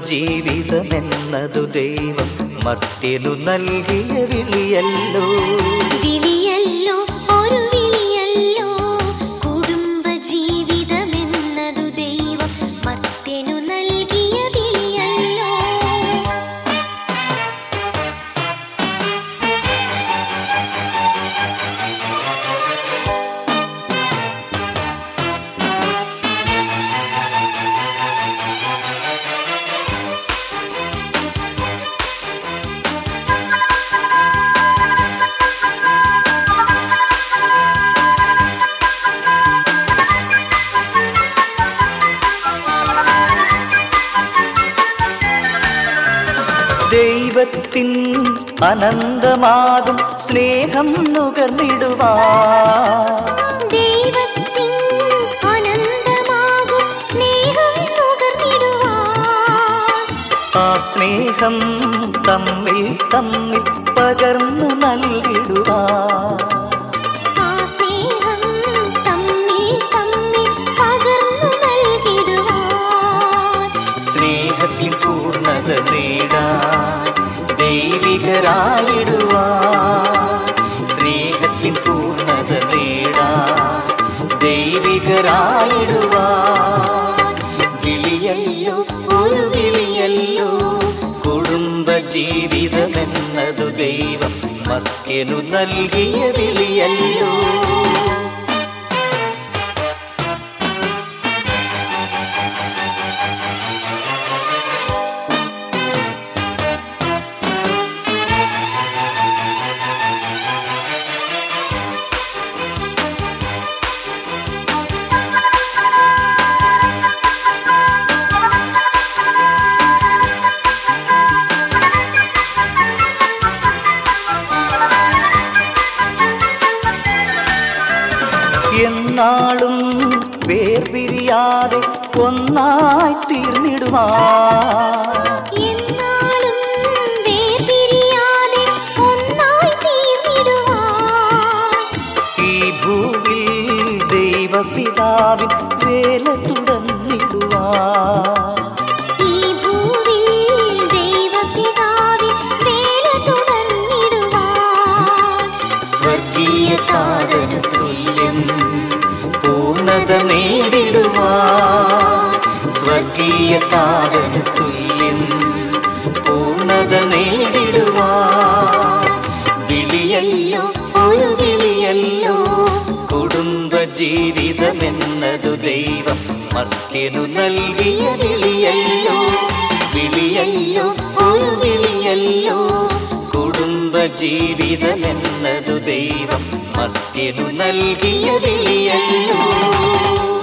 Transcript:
ജീവിതമെന്നതു ദൈവം മർത്യനു നൽകിയ വിളിയല്ലോ. വിളിയല്ലോ ഒരു വിളിയല്ലോ, കുടുംബ ജീവിതമെന്നതു ദൈവം മർത്യനു നൽകിയ വിളിയല്ലോ. ദൈവത്തിൻ അനന്തമാകും സ്നേഹം നുകർന്നിടുവാൻ, ദൈവത്തിൻ അനന്തമാകും സ്നേഹം നുകർന്നിടുവാൻ, ആ സ്നേഹം തമ്മിൽ തമ്മിൽ പകർന്നു നൽകിടുവാൻ, ആ സ്നേഹം തമ്മിൽ തമ്മിൽ പകർന്നു നൽകിടുവാൻ, സ്നേഹത്തിൻ പൂർണ്ണത നേടാൻ ദൈവികരായിടുവാൻ, സ്നേഹത്തിൻ പൂർണ്ണത നേടാൻ ദൈവികരായിടുവാൻ. വിളിയല്ലോ ഒരു വിളിയല്ലോ, കുടുംബ ജീവിതമെന്നതു ദൈവം മർത്യനു നൽകിയ വിളിയല്ലോ. എന്നാളും വേർപിരിയാതെ ഒന്നായി തീർന്നിടുവാൻ, എന്നാളും വേർപിരിയാതെ ഒന്നായി തീർന്നിടുവാൻ, ഈ ഭൂവിൽ ദൈവപിതാവിൻ വേല തുടർന്നിടുവാൻ, ഈ ഭൂവിൽ ദൈവപിതാവിൻ വേല തുടർന്നിടുവാൻ, സ്വർഗീയ താതനു തുല്യം പൂർണ്ണത നേടിടുവാൻ, സ്വർഗീയ താതനു തുല്യം പൂർണ്ണത നേടിടുവാൻ. വിളിയല്ലോ ഒരു വിളിയല്ലോ, കുടുംബ ജീവിതമെന്നതു ദൈവം മർത്യനു നൽകിയ വിളിയല്ലോ. വിളിയല്ലോ ഒരു വിളിയല്ലോ, കുടുംബ ജീവിതമെന്നതു ദൈവം മർത്യനു നൽകിയ വിളിയല്ലോ.